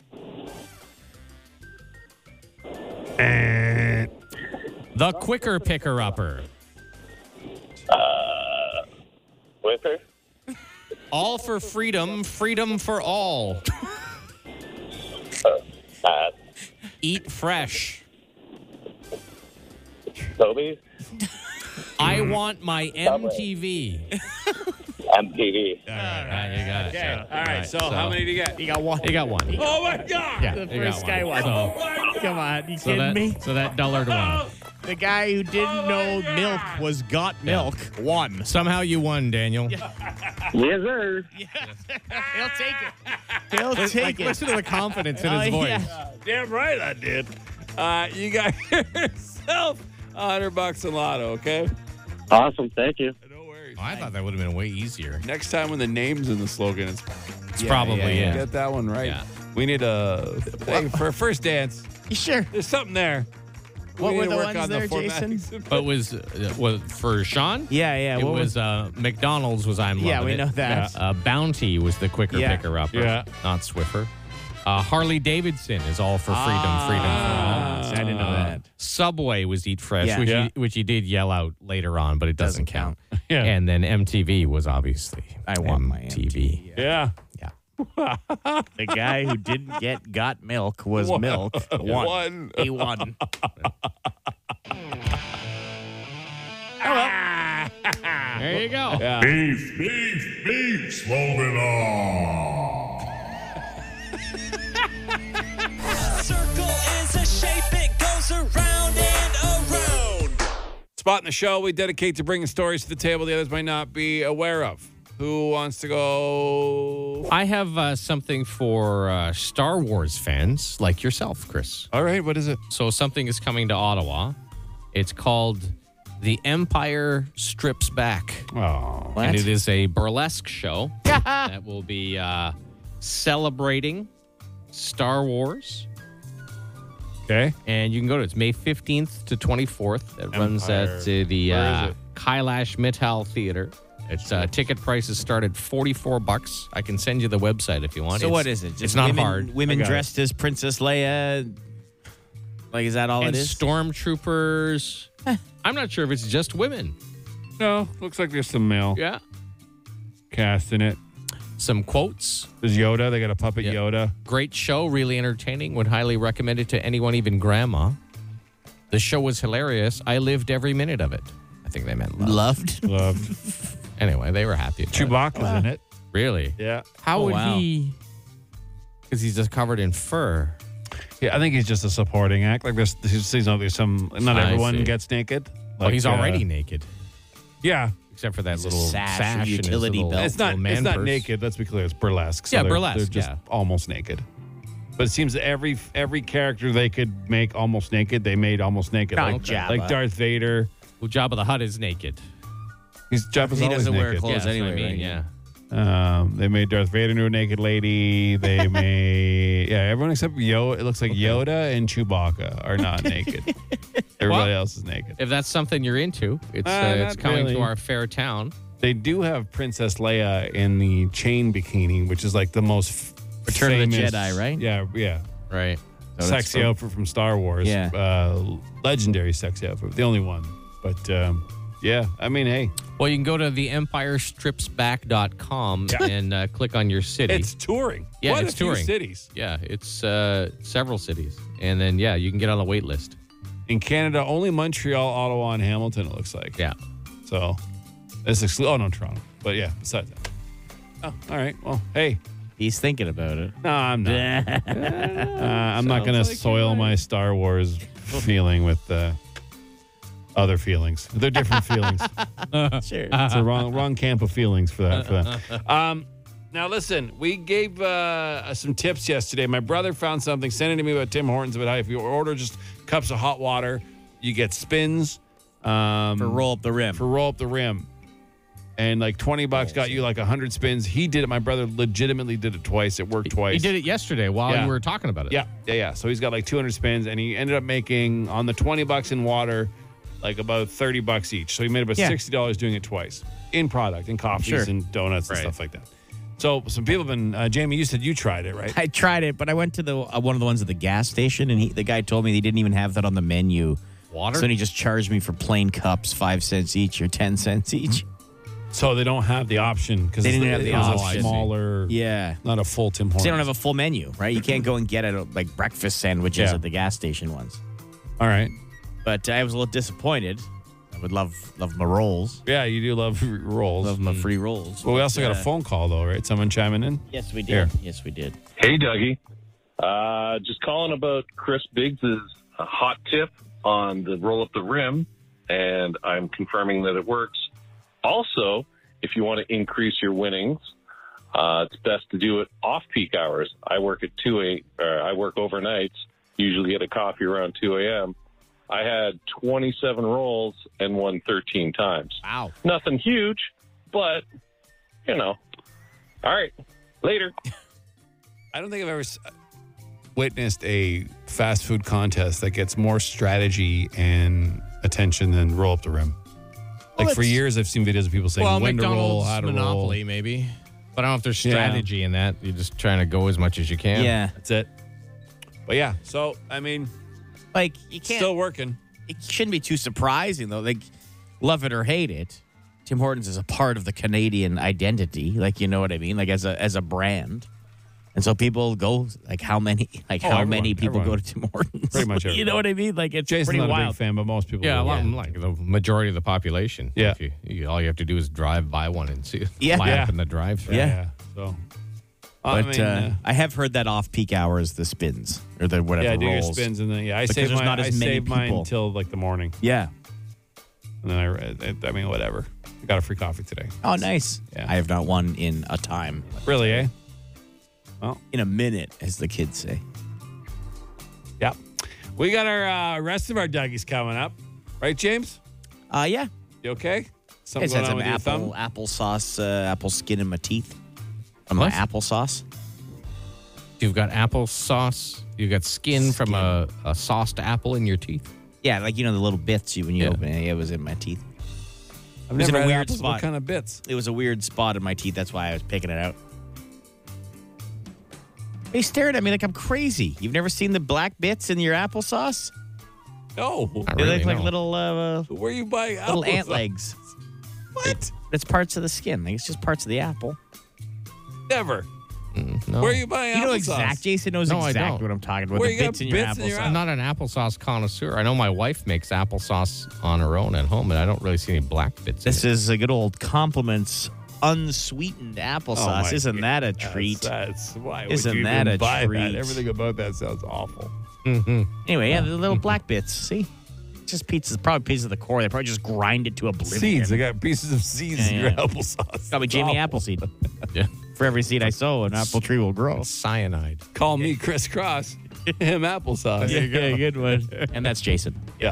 The quicker picker-upper. Whipper. All for freedom, freedom for all. Pass. Eat fresh. Toby. I want my MTV. MTV. All right, you got it. Okay. All right, so how many do you get? You got 1. You got 1. Oh, my God. Yeah, The you got first guy won. So, Come on, you so kidding that, me? So that dollar to 1. The guy who didn't know milk was Got Milk won. Somehow you won, Daniel. Yes, sir. He'll take it. He'll take it. Listen to the confidence in his voice. Yeah. Damn right I did. You got yourself $100 in lotto, okay? Awesome. Thank you. No worries. Oh, I thought that would have been way easier. Next time when the name's in the slogan, It's probably, yeah. get that one right. Yeah. We need hey, for a first dance. You sure? There's something there. What We were need the to work ones on the there, formatting. Jason? But was for Sean? Yeah. It was McDonald's was I'm loving Yeah, we it. know that. Bounty was the quicker Yeah. picker-upper, Yeah. not Swiffer. Harley Davidson is all for freedom, freedom for all. I didn't know that. Subway was Eat Fresh, Yeah. which, Yeah. Which he did yell out later on, but it doesn't count. Yeah. And then MTV was obviously I want my MTV. Yeah. The guy who didn't get Got Milk was Milk. Won. He won. There you go. Yeah. Beef, moving on. Circle is a shape, it goes around and around. Spot in the show we dedicate to bringing stories to the table the others might not be aware of. Who wants to go? I have something for Star Wars fans like yourself, Chris. All right, what is it? So something is coming to Ottawa. It's called The Empire Strips Back. Oh, And it is a burlesque show that will be celebrating Star Wars. okay. And you can go to it's May 15th to 24th. It runs Empire. at the Where is it? Kailash Mittal Theater. It's ticket prices start at $44. I can send you the website if you want. So It's- what is it? It's not women, hard. Women I got dressed as Princess Leia. Like, is that all And it is? stormtroopers. I'm not sure if it's just women. No, looks like there's some male Yeah. cast in it. Some quotes. There's Yoda. They got a puppet Yeah. Yoda. Great show, really entertaining. Would highly recommend it to anyone, even grandma. The show was hilarious. I lived every minute of it. I think they meant love. Loved. Loved. Anyway, they were happy. about it. Chewbacca's in it. Really? Yeah. How Oh, would wow. he? Because he's just covered in fur. Yeah, I think he's just a supporting act. Like there's some. Not I everyone see. gets naked. Well, Like, he's already naked, Yeah. except for that He's a little sash, sash, a and his utility little- belt. It's not. little man It's not purse. naked. Let's be clear. It's burlesque. So Yeah, they're burlesque, just yeah. almost naked. But it seems that every character they could make almost naked, they made almost naked. Not Like Jabba. Like Darth Vader. Well, Jabba the Hutt is naked. He's Jabba's He always doesn't wear naked. clothes that's what anyway, I mean, right? yeah. They made Darth Vader into a naked lady. They made everyone except Yoda. It looks like Yoda and Chewbacca are not naked. Everybody else is naked. If that's something you're into, it's coming to our fair town. They do have Princess Leia in the chain bikini, which is like the most Return of the famous, Jedi, right? Yeah. Right. So Sexy outfit from Star Wars. Yeah. Legendary sexy outfit. The only one. But yeah, I mean, hey. Well, you can go to theempirestripsback.com and click on your city. It's touring. Yeah, What it's a few touring. cities. Yeah, it's several cities. And then, you can get on the wait list. In Canada, only Montreal, Ottawa, and Hamilton, it looks like. Yeah. So, it's no, Toronto. But yeah, besides that. Oh, all right. Well, hey. He's thinking about it. No, I'm not. I'm not going to soil my Star Wars feeling with other feelings. They're different feelings. Sure. It's a wrong camp of feelings for that. Now, listen, we gave some tips yesterday. My brother found something, sent it to me about Tim Hortons, about how if you order just cups of hot water, you get spins. For roll up the rim. And like $20 got you like 100 spins. He did it. My brother legitimately did it twice. It worked twice. He did it yesterday while you were talking about it. Yeah. So he's got like 200 spins, and he ended up making on the $20 in water, like about $30 each. So he made about $60 doing it twice in product, in coffees and donuts and stuff like that. So some people have been. Jamie, you said you tried it, right? I tried it, but I went to the one of the ones at the gas station, and the guy told me they didn't even have that on the menu. Water? So then he just charged me for plain cups, 5 cents each or 10 cents each. So they don't have the option because they didn't have the option. Smaller, not a full Tim Hortons. They don't have a full menu, right? You can't go and get it like breakfast sandwiches at the gas station ones. All right, but I was a little disappointed. I would love my rolls. Yeah, you do love rolls. Love my free rolls. Well, we also got a phone call though, right? Someone chiming in. Yes, we did. Here. Yes, we did. Hey, Dougie. Just calling about Chris Biggs' hot tip on the roll up the rim, and I'm confirming that it works. Also, if you want to increase your winnings, it's best to do it off peak hours. I work at I work overnights. Usually get a coffee around 2 a.m. I had 27 rolls and won 13 times. Wow. Nothing huge, but, All right. Later. I don't think I've ever witnessed a fast food contest that gets more strategy and attention than roll up the rim. Like for years, I've seen videos of people saying when to roll, how to Monopoly, roll. Maybe. But I don't know if there's strategy in that. You're just trying to go as much as you can. Yeah. That's it. But yeah, so, I mean, like you can't. Still working. It shouldn't be too surprising, though. Like, love it or hate it, Tim Hortons is a part of the Canadian identity. Like, you know what I mean? Like, as a brand. And so people go, like, how many people go to Tim Hortons? Pretty much everyone. You know what I mean? Like, it's Jason's pretty not wild. a big fan, but most people Yeah, will. like the majority of the population. Yeah. All you have to do is drive by one and see it Yeah. line Yeah. up in the drive-thru. Yeah. So, But I have heard that off-peak hours, the spins, or the whatever yeah, do your rolls. spins, and then I Because save there's mine. not as I many save mine people. until like the morning, Yeah. and then I mean, whatever. I got a free coffee today. Oh, nice. Yeah. I have not won in a time. Really, eh? Well, in a minute, as the kids say. Yep. We got our rest of our Dougies coming up, right, James? Yeah. You okay? I Something just going had on some with your thumb? applesauce, apple skin in my teeth. From What? my applesauce. You've got applesauce. You've got skin from a sauced apple in your teeth. Yeah, like, the little bits when you open it. It was in my teeth. I've It was in never a had weird apples. spot. What kind of bits? It was a weird spot in my teeth. That's why I was picking it out. They stared at me like I'm crazy. You've never seen the black bits in your applesauce? No. They look like little Where are you buying little apples? ant legs. What? It's parts of the skin. Like, it's just parts of the apple. Never. No. Where are you buying You know applesauce? Jason knows No, I exactly don't. what I'm talking about. Where The you got bits in your bits in your applesauce. I'm not an applesauce connoisseur. I know my wife makes applesauce on her own at home, and I don't really see any black bits This in it. is a good old Compliments unsweetened applesauce. my Isn't that a goodness. treat? That's why would Isn't you that even a buy treat? that? Everything about that sounds awful. Anyway, yeah, the little black bits. See? Just pizzas, probably pieces of the core. They probably just grind it to oblivion. Seeds. I got pieces of seeds in Yeah, your yeah. applesauce. Probably It's Jamie awful. Appleseed. Yeah. For every seed I sow, an apple tree will grow. Cyanide. Call me Chris Cross. Him applesauce. There you go. Good one. And that's Jason. Yeah.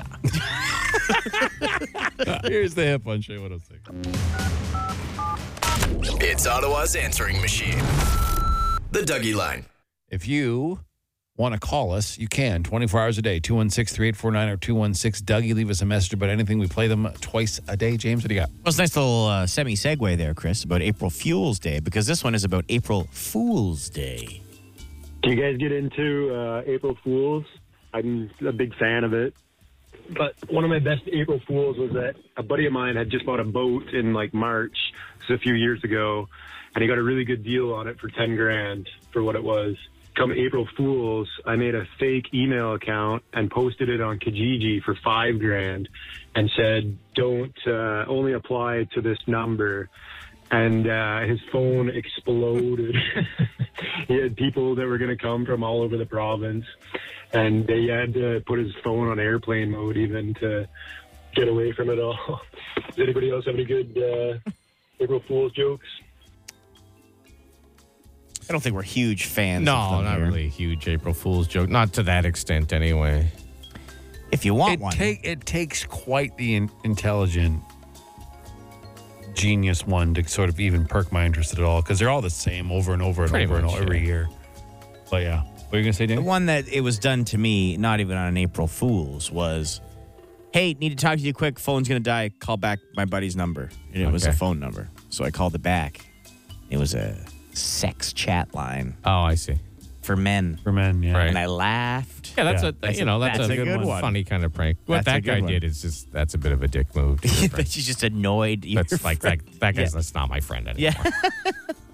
Here's the hip on Shea 106. It's Ottawa's answering machine. The Dougie Line. If you want to call us, you can 24 hours a day, 216-3849 or 216-DOUGIE. Leave us a message about anything. We play them twice a day. James, what do you got? Well, it's a nice little semi-segue there, Chris, about April Fool's Day, because this one is about April Fool's Day. Do you guys get into April Fools? I'm a big fan of it. But one of my best April Fools was that a buddy of mine had just bought a boat in like March, so a few years ago, and he got a really good deal on it for $10,000 for what it was. Come April Fools, I made a fake email account and posted it on Kijiji for $5,000 and said, don't only apply to this number. And his phone exploded. He had people that were going to come from all over the province, and they had to put his phone on airplane mode even to get away from it all. Does anybody else have any good April Fool's jokes? I don't think we're huge fans. No, of them not here. really a huge April Fool's joke. Not to that extent, anyway. If you want one. It takes quite the intelligent, genius one to sort of even perk my interest at all, because they're all the same over and over and Pretty over and much, over every year. But yeah. What are you going to say, The Dan? one that it was done to me, not even on an April Fool's, was, hey, need to talk to you quick. Phone's going to die. Call back my buddy's number. And it was a Okay. phone number. So I called it back. It was a sex chat line Oh, I see. for men. For men, yeah. Right. And I laughed. Yeah, that's Yeah. that's a good one. funny kind of prank. What That's a that guy good one. did is just that's a bit of a dick move. to your friend. But she's just annoyed. You're That's like friend. that guy's Yeah. that's not my friend anymore. Yeah.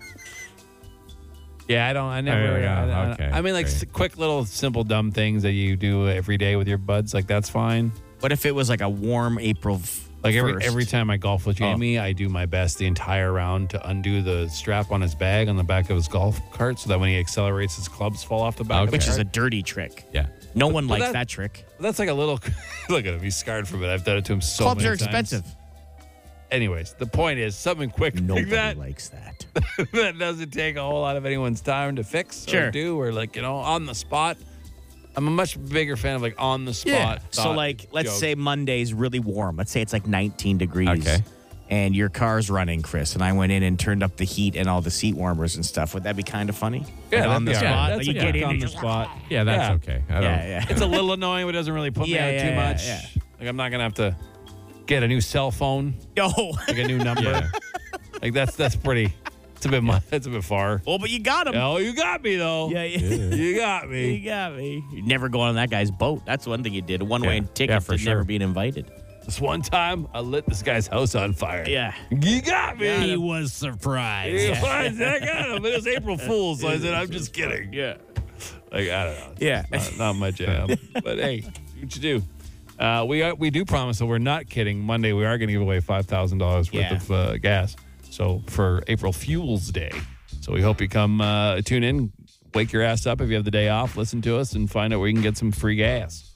Yeah, I never. yeah, okay, I mean, like great. quick little simple dumb things that you do every day with your buds, like that's fine. What if it was like a warm April Like 1st? every time I golf with Jamie, I do my best the entire round to undo the strap on his bag on the back of his golf cart, so that when he accelerates, his clubs fall off the back. Which of is the a cart. dirty trick. Yeah. No one But likes that trick. That's like a little. Look at him; he's scarred from it. I've done it to him so Clubs many are times. expensive. Anyways, the point is something quick Nobody like that likes that. that doesn't take a whole lot of anyone's time to fix Sure. or do, or like on the spot. I'm a much bigger fan of like on the spot. Yeah. So thought like, let's jokes. say Monday's really warm. Let's say it's like 19 degrees. Okay. And your car's running, Chris, and I went in and turned up the heat and all the seat warmers and stuff. Would that be kind of funny? Yeah, Like on the that'd be all spot. right. Like you That's get in on and the just- spot. Yeah, that's okay. I don't, Yeah. It's a little annoying, but it doesn't really put me Yeah, out yeah, too much. yeah. Like I'm not gonna have to get a new cell phone, Yo. like a new number. Yeah. Like that's pretty. It's a bit much. It's a bit far. Oh, but you got him. Oh, you got me though. Yeah, yeah. You got me. You got me. You'd never go on that guy's boat. That's one thing you did. A one-way Yeah. ticket Yeah, for for sure. never being invited. This one time, I lit this guy's house on fire. Yeah. You got me. He was surprised. He was. I got him. It was April Fool's, so I said, I'm just kidding. Yeah. Like, I don't know. Yeah. Not my jam. But hey, what you do? We do promise that we're not kidding. Monday, we are going to give away $5,000 Yeah. worth of gas. So for April Fuels Day. So we hope you come tune in, wake your ass up if you have the day off, listen to us, and find out where you can get some free gas.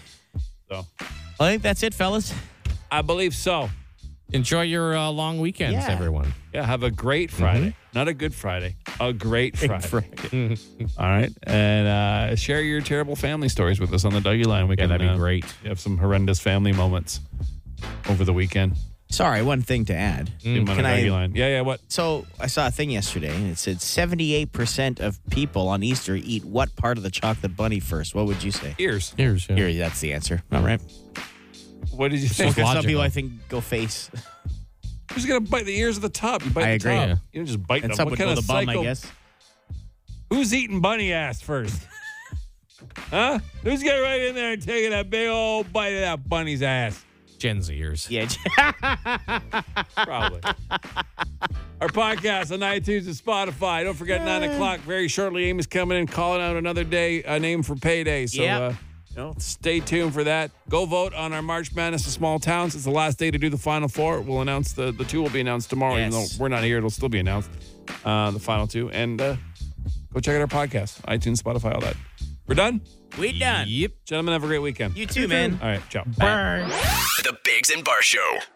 So I think that's it, fellas. I believe so. Enjoy your long weekends, Yeah. everyone. Yeah, have a great Friday. Not a good Friday. A great Friday. All right. And share your terrible family stories with us on the Dougie Line. We Yeah, can, that'd be great. You have some horrendous family moments over the weekend. Sorry, one thing to add. Leave them on Can the I- Dougie Line. Yeah, what? So I saw a thing yesterday, and it said 78% of people on Easter eat what part of the chocolate bunny first? What would you say? Ears. Here's Here, that's the answer. All right. What did you say? Because some logical. people, I think, go face. Who's going to bite the ears at the top? You bite I the agree. top. Yeah. You don't just bite And them. some What would kind go of the bum, cycle? I guess. Who's eating bunny ass first? Huh? Who's getting right in there and taking that big old bite of that bunny's ass? Jen's ears. Yeah. Probably. Our podcast on iTunes and Spotify. Don't forget 9 o'clock. Very shortly, Amy's coming in, calling out another day, a name for payday. So Yep. stay tuned for that. Go vote on our March Madness of Small Towns. It's the last day to do the Final Four. We'll announce the two will be announced tomorrow. Even though Yes. we're not here, it'll still be announced. The final two. And go check out our podcast. iTunes, Spotify, all that. We're done? We done. Yep. Gentlemen, have a great weekend. You too, man. All right, ciao. The Biggs and Bar Show.